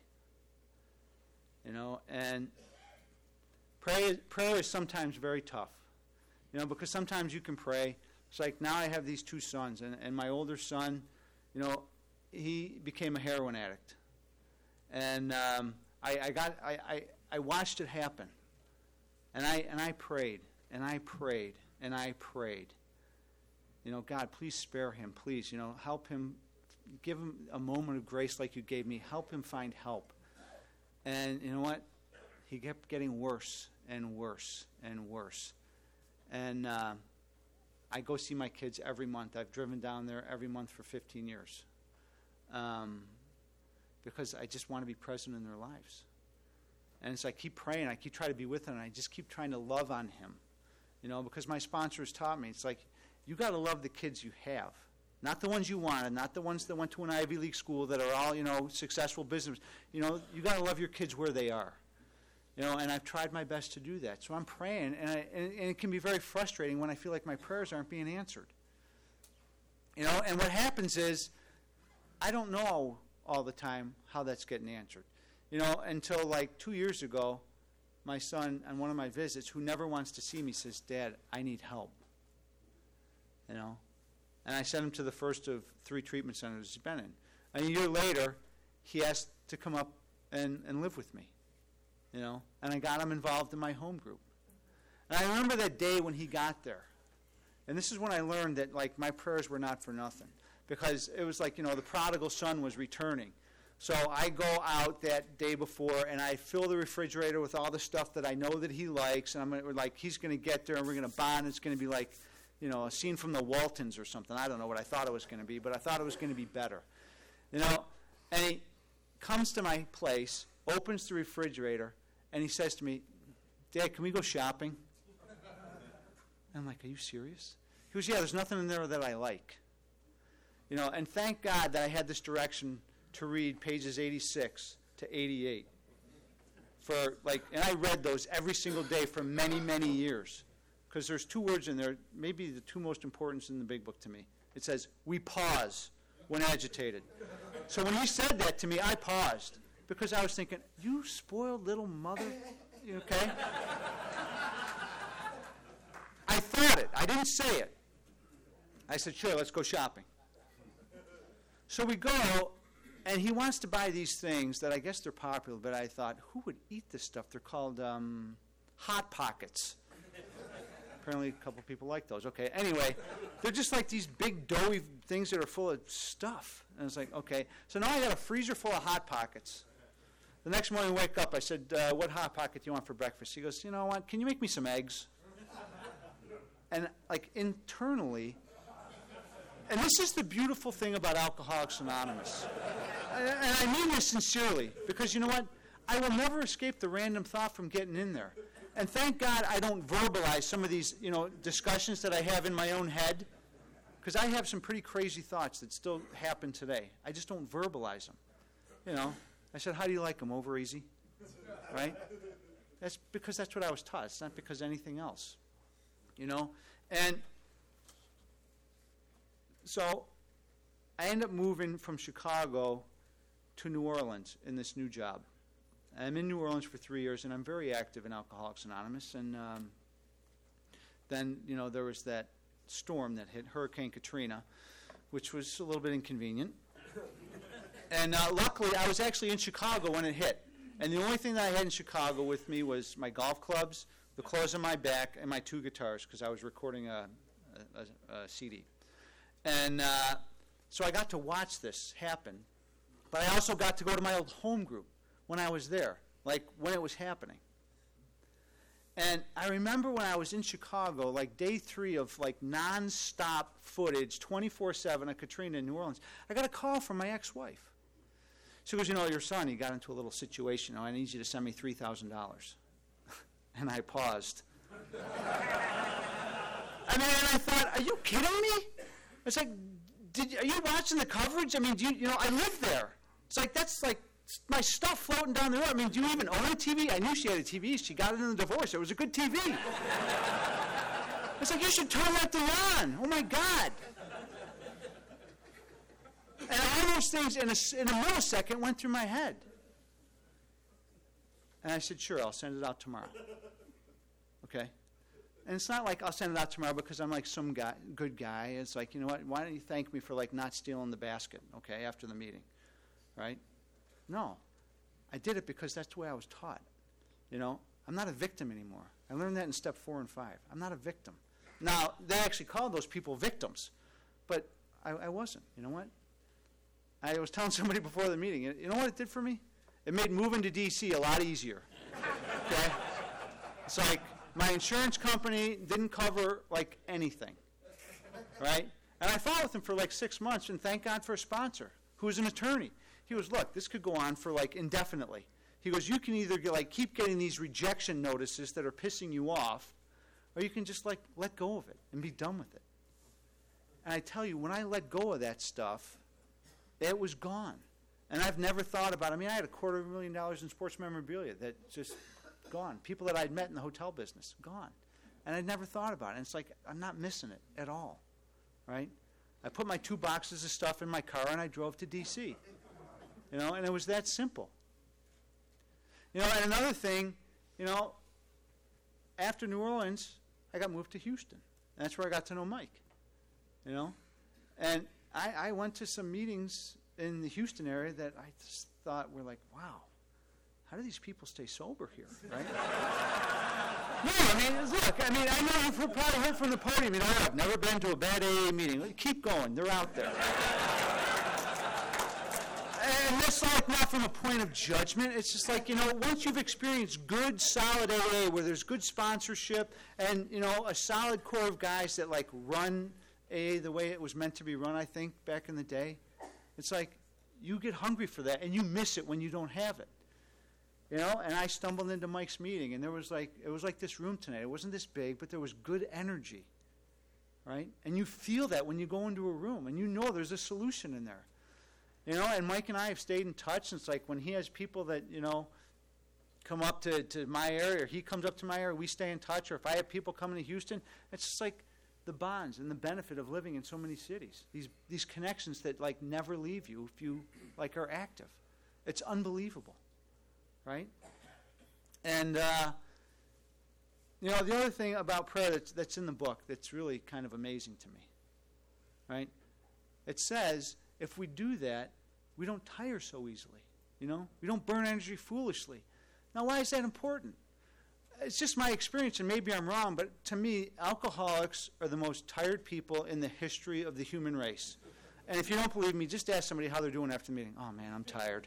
You know, and pray, prayer is sometimes very tough. You know, because sometimes you can pray. It's like now I have these two sons, and, and my older son, you know, he became a heroin addict. And um, I, I got I, I, I watched it happen. And I and I prayed, and I prayed, and I prayed. You know, God, please spare him, please, you know, help him, give him a moment of grace like you gave me, help him find help. And you know what? He kept getting worse and worse and worse. And uh, I go see my kids every month. I've driven down there every month for fifteen years. Um, because I just want to be present in their lives. And so I keep praying. I keep trying to be with them. And I just keep trying to love on him. You know, because my sponsors taught me, it's like, you got to love the kids you have. Not the ones you wanted, not the ones that went to an Ivy League school that are all, you know, successful business. You know, you got to love your kids where they are. You know, and I've tried my best to do that. So I'm praying, and, I, and, and it can be very frustrating when I feel like my prayers aren't being answered. You know, and what happens is I don't know all the time how that's getting answered. You know, until like two years ago, my son, on one of my visits, who never wants to see me, says, Dad, I need help. You know, and I sent him to the first of three treatment centers he's been in. And a year later, he asked to come up and, and live with me. You know, and I got him involved in my home group. And I remember that day when he got there. And this is when I learned that, like, my prayers were not for nothing. Because it was like, you know, the prodigal son was returning. So I go out that day before, and I fill the refrigerator with all the stuff that I know that he likes. And I'm gonna, like, he's going to get there, and we're going to bond. It's going to be like, you know, a scene from the Waltons or something. I don't know what I thought it was going to be, but I thought it was going to be better. You know, and he comes to my place, opens the refrigerator, and he says to me, Dad, can we go shopping? And I'm like, are you serious? He goes, yeah, there's nothing in there that I like. You know, and thank God that I had this direction to read pages eighty-six to eighty-eight. For like, and I read those every single day for many, many years. Because there's two words in there, maybe the two most important in the big book to me. It says, we pause when agitated. So when he said that to me, I paused. Because I was thinking, you spoiled little mother, okay? I thought it. I didn't say it. I said, sure, let's go shopping. So we go, and he wants to buy these things that I guess they're popular, but I thought, who would eat this stuff? They're called um, Hot Pockets. Apparently a couple people like those. Okay, anyway, they're just like these big doughy things that are full of stuff. And it's like, okay. So now I got a freezer full of Hot Pockets. The next morning I wake up, I said, uh, what Hot Pocket do you want for breakfast? He goes, you know what, can you make me some eggs? And like internally, and this is the beautiful thing about Alcoholics Anonymous. And I mean this sincerely, because you know what? I will never escape the random thought from getting in there. And thank God I don't verbalize some of these, you know, discussions that I have in my own head, because I have some pretty crazy thoughts that still happen today. I just don't verbalize them. You know, I said, how do you like them? Over easy? Right? That's because that's what I was taught. It's not because anything else. You know? And so I end up moving from Chicago to New Orleans in this new job. I'm in New Orleans for three years, and I'm very active in Alcoholics Anonymous. And um, then, you know, there was that storm that hit, Hurricane Katrina, which was a little bit inconvenient. And uh, luckily, I was actually in Chicago when it hit. And the only thing that I had in Chicago with me was my golf clubs, the clothes on my back, and my two guitars, because I was recording a, a, a, a C D. And uh, so I got to watch this happen. But I also got to go to my old home group when I was there, like when it was happening. And I remember when I was in Chicago, like day three of like nonstop footage, twenty-four seven of Katrina in New Orleans, I got a call from my ex-wife. She goes, you know, your son, he got into a little situation. Oh, I need you to send me three thousand dollars. And I paused. I mean, and I thought, are you kidding me? It's like, did are you watching the coverage? I mean, do you, you know, I live there. It's like, that's like my stuff floating down the road. I mean, do you even own a T V? I knew she had a T V. She got it in the divorce. It was a good T V. It's like, you should turn that thing on. Oh, my God. And all those things in a, in a millisecond went through my head. And I said, sure, I'll send it out tomorrow. Okay? And it's not like I'll send it out tomorrow because I'm like some guy, good guy. It's like, you know what, why don't you thank me for like not stealing the basket, okay, after the meeting, right? No. I did it because that's the way I was taught. You know, I'm not a victim anymore. I learned that in step four and five. I'm not a victim. Now, they actually called those people victims, but I, I wasn't. You know what? I was telling somebody before the meeting, you know what it did for me? It made moving to D C a lot easier. Okay? It's like my insurance company didn't cover like anything, right? And I fought with him for like six months, and thank God for a sponsor who was an attorney. He goes, look, this could go on for like indefinitely. He goes, you can either get, like keep getting these rejection notices that are pissing you off, or you can just like let go of it and be done with it. And I tell you, when I let go of that stuff, it was gone. And I've never thought about it. I mean, I had a quarter of a million dollars in sports memorabilia that just gone. People that I'd met in the hotel business, gone. And I'd never thought about it. And it's like, I'm not missing it at all, right? I put my two boxes of stuff in my car and I drove to D C You know, and it was that simple. You know, and another thing, you know, after New Orleans, I got moved to Houston. And that's where I got to know Mike, you know. And I, I went to some meetings in the Houston area that I just thought were like, wow, how do these people stay sober here, right? No, I mean, look, I mean, I know you've probably heard from the podium, you know, I've never been to a bad A A meeting. Keep going, they're out there. And that's like not from a point of judgment. It's just like, you know, once you've experienced good, solid A A where there's good sponsorship and, you know, a solid core of guys that like run A A the way it was meant to be run, I think, back in the day, it's like you get hungry for that and you miss it when you don't have it. You know, and I stumbled into Mike's meeting and there was like, it was like this room tonight. It wasn't this big, but there was good energy, right? And you feel that when you go into a room and you know there's a solution in there. You know, and Mike and I have stayed in touch. And it's like when he has people that, you know, come up to, to my area or he comes up to my area, we stay in touch. Or if I have people coming to Houston, it's just like the bonds and the benefit of living in so many cities. These these connections that, like, never leave you if you, like, are active. It's unbelievable, right? And, uh, you know, the other thing about prayer that's, that's in the book that's really kind of amazing to me, right? It says if we do that, we don't tire so easily, you know? We don't burn energy foolishly. Now, why is that important? It's just my experience, and maybe I'm wrong, but to me, alcoholics are the most tired people in the history of the human race. And if you don't believe me, just ask somebody how they're doing after the meeting. Oh, man, I'm tired.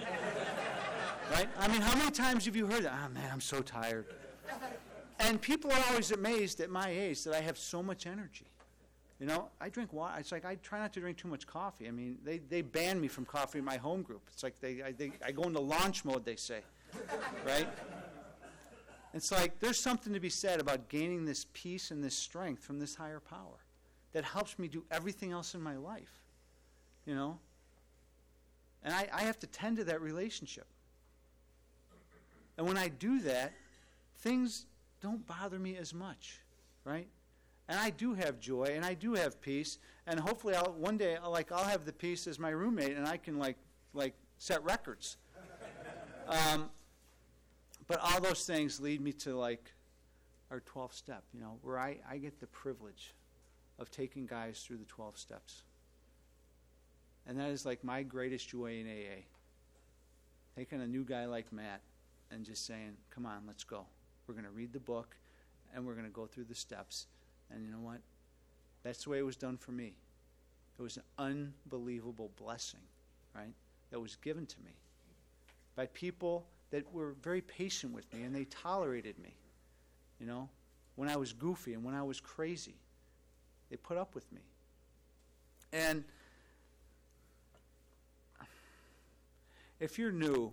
Right? I mean, how many times have you heard that? Oh, man, I'm so tired. And people are always amazed at my age that I have so much energy. You know, I drink water. It's like I try not to drink too much coffee. I mean, they, they ban me from coffee in my home group. It's like they I, they I go into launch mode, they say. Right? It's like there's something to be said about gaining this peace and this strength from this higher power that helps me do everything else in my life. You know? And I, I have to tend to that relationship. And when I do that, things don't bother me as much, right? And I do have joy, and I do have peace, and hopefully I'll, one day I'll, like, I'll have the peace as my roommate, and I can like like set records. Um, but all those things lead me to like our twelfth step, you know, where I, I get the privilege of taking guys through the twelve steps. And that is like my greatest joy in A A. Taking a new guy like Matt and just saying, come on, let's go. We're going to read the book, and we're going to go through the steps. And you know what? That's the way it was done for me. It was an unbelievable blessing, right, that was given to me by people that were very patient with me, and they tolerated me, you know, when I was goofy and when I was crazy. They put up with me. And if you're new,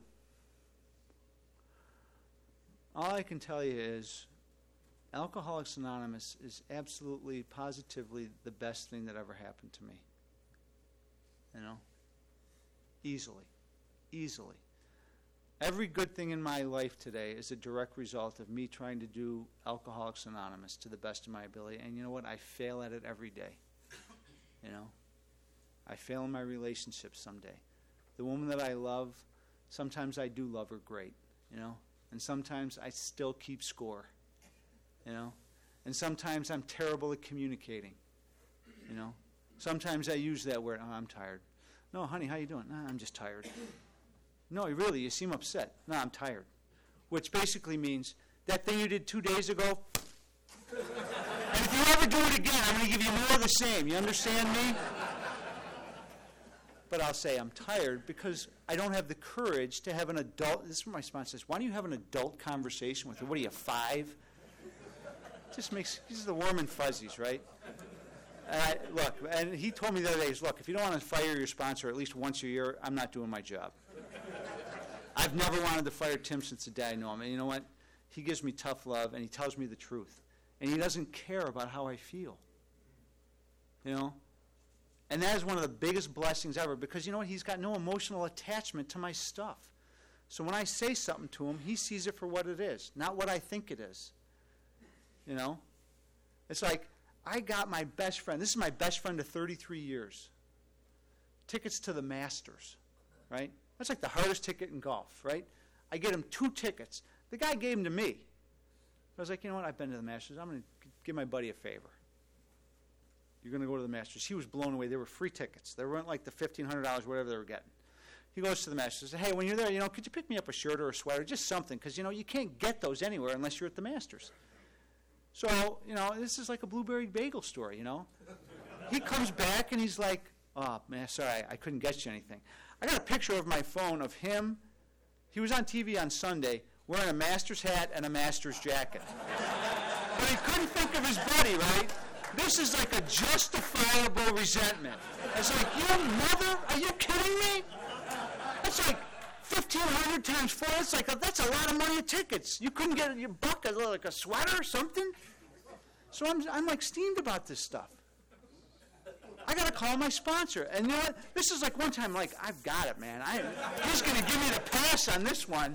all I can tell you is Alcoholics Anonymous is absolutely, positively the best thing that ever happened to me. You know? Easily. Easily. Every good thing in my life today is a direct result of me trying to do Alcoholics Anonymous to the best of my ability. And you know what? I fail at it every day. You know? I fail in my relationships someday. The woman that I love, sometimes I do love her great, you know? And sometimes I still keep score, you know? And sometimes I'm terrible at communicating, you know? Sometimes I use that word, oh, I'm tired. No, honey, how you doing? No, I'm just tired. No, really, you seem upset. No, I'm tired. Which basically means that thing you did two days ago, and if you ever do it again, I'm going to give you more of the same. You understand me? But I'll say I'm tired because I don't have the courage to have an adult. This is what my sponsor says. Why don't you have an adult conversation with her? What are you, five? Just makes, these are the warm and fuzzies, right? And I, look, and he told me the other day, look, if you don't want to fire your sponsor at least once a year, I'm not doing my job. I've never wanted to fire Tim since the day I know him. And you know what? He gives me tough love, and he tells me the truth. And he doesn't care about how I feel. You know? And that is one of the biggest blessings ever because, you know what, he's got no emotional attachment to my stuff. So when I say something to him, he sees it for what it is, not what I think it is. You know? It's like, I got my best friend, this is my best friend of thirty-three years, tickets to the Masters, right? That's like the hardest ticket in golf, right? I get him two tickets. The guy gave them to me. I was like, you know what, I've been to the Masters. I'm going to give my buddy a favor. You're going to go to the Masters. He was blown away. They were free tickets. They weren't like the fifteen hundred dollars, whatever they were getting. He goes to the Masters. Says, hey, when you're there, you know, could you pick me up a shirt or a sweater, just something, because, you know, you can't get those anywhere unless you're at the Masters. So, you know, this is like a blueberry bagel story, you know. He comes back and he's like, oh, man, sorry, I couldn't get you anything. I got a picture of my phone of him. He was on T V on Sunday wearing a Masters hat and a Masters jacket. But he couldn't think of his buddy, right? This is like a justifiable resentment. It's like, you mother, are you kidding me? That's like fifteen hundred times four. It's like, a, that's a lot of money of tickets. You couldn't get your buck, a, like a sweater or something? So I'm, I'm like steamed about this stuff. I got to call my sponsor. And you know what? This is like one time, like, I've got it, man. I, he's going to give me the pass on this one.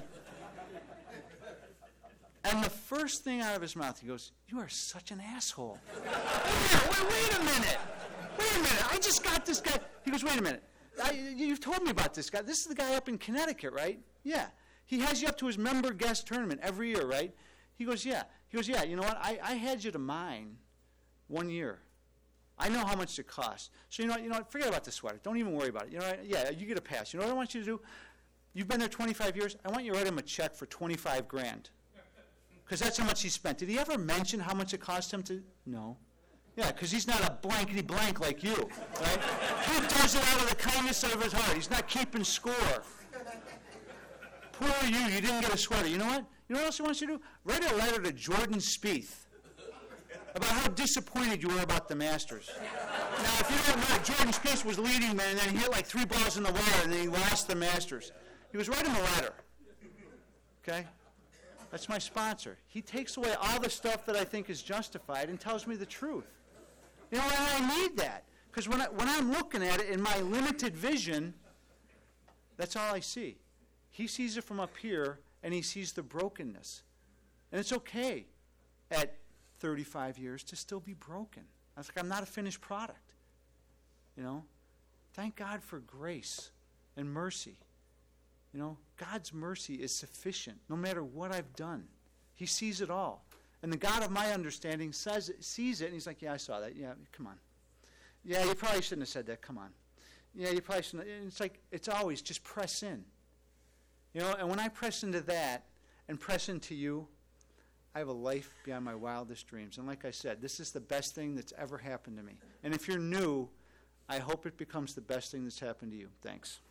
And the first thing out of his mouth, he goes, you are such an asshole. wait, wait, wait a minute. Wait a minute. I just got this guy. He goes, wait a minute. I, you've told me about this guy. This is the guy up in Connecticut, right? Yeah. He has you up to his member guest tournament every year, right? He goes, yeah. He goes, yeah, you know what? I, I had you to mine one year. I know how much it costs. So you know what? You know what? Forget about the sweater. Don't even worry about it. You know what? Yeah, you get a pass. You know what I want you to do? You've been there twenty-five years. I want you to write him a check for twenty-five grand. Because that's how much he spent. Did he ever mention how much it cost him to? No. Yeah, because he's not a blankety blank like you, right? He does it out of the kindness of his heart. He's not keeping score. Poor you, you didn't get a sweater. You know what? You know what else he wants you to do? Write a letter to Jordan Spieth about how disappointed you were about the Masters. Now, if you don't know, Jordan Spieth was leading, man, and then he hit like three balls in the water, and then he lost the Masters. He was writing a letter. Okay? That's my sponsor. He takes away all the stuff that I think is justified and tells me the truth. You know, and I need that. Because when, I, when I'm looking at it in my limited vision, that's all I see. He sees it from up here, and he sees the brokenness. And it's okay at thirty-five years to still be broken. I was like, I'm not a finished product. You know? Thank God for grace and mercy. You know, God's mercy is sufficient no matter what I've done. He sees it all. And the God of my understanding says it, sees it, and he's like, yeah, I saw that. Yeah, come on. Yeah, you probably shouldn't have said that. Come on. Yeah, you probably shouldn't. It's like, it's always just press in. You know, and when I press into that and press into you, I have a life beyond my wildest dreams. And like I said, this is the best thing that's ever happened to me. And if you're new, I hope it becomes the best thing that's happened to you. Thanks.